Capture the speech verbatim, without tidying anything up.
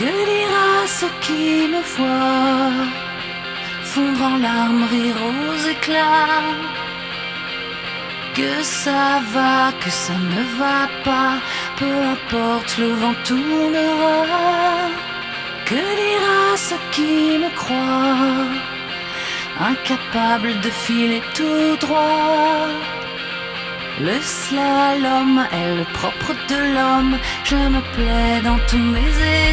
Que dira ce qui me voit fondre en larmes, rire aux éclats? Que ça va, que ça ne va pas, peu importe, le vent tournera. Que dira ce qui me croit incapable de filer tout droit? Le slalom est le propre de l'homme, je me plais dans tous mes